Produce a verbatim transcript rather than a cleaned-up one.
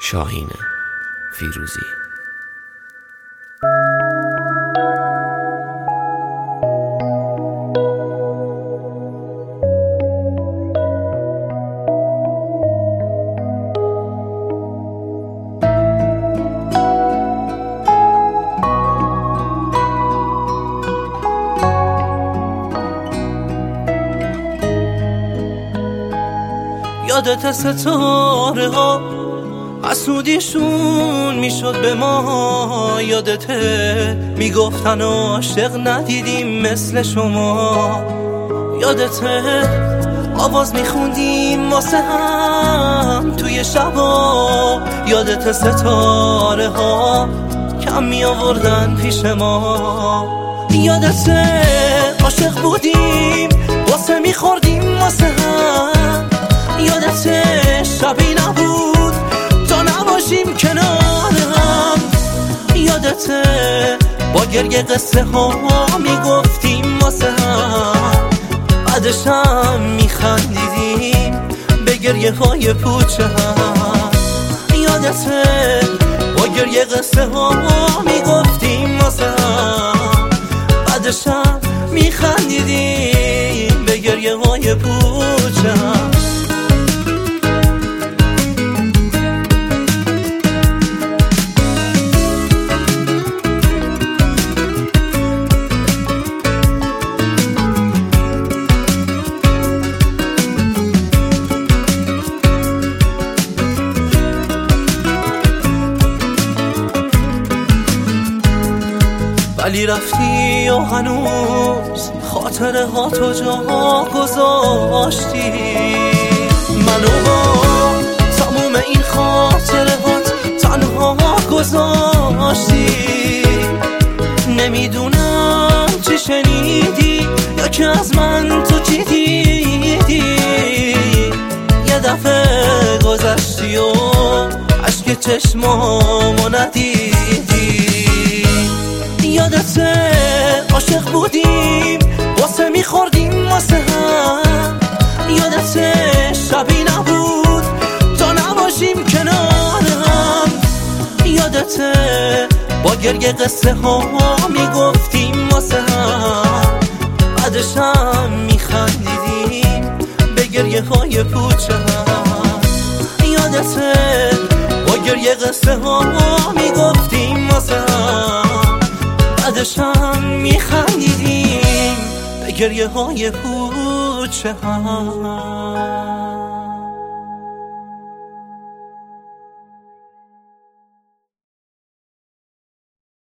شاهین فیروزی. یادت ستاره ها حسودیشون میشد به ما، یادته میگفتن عاشق ندیدیم مثل شما، یادته آواز میخوندیم واسه هم توی شبا، یادت ستاره ها کم میآوردن پیش ما، یادته عاشق بودیم واسه میخوردیم واسه هم، یادته شبی نبود تا نباشیم کنار هم، یادته با گریه قصه ها میگفتیم واسه هم، بعدش هم میخندیدیم به گریه های پوچه هم، یادته با گریه قصه ها میگفتیم واسه هم، بعدش هم میخندیدیم به گریه های پوچه هم. ولی رفتی و هنوز خاطره ها تو جا گذاشتی، منو با تموم این خاطره هات تنها گذاشتی، نمیدونم چی شنیدی یا که از من تو چی دیدی، یه دفعه گذشتی و عشق چشمامو ندیدی، یادته عاشق بودیم واسه میخوردیم واسه هم، یادته شبی نبود تا نباشیم کنار هم، یادته با گریه قصه ها میگفتیم واسه هم، بعدش هم میخندیدیم به گریه های پوچه هم، یادته با گریه قصه ها میگفتیم واسه هم، بعدش هم میخندیدیم به گریه های پوچه هم.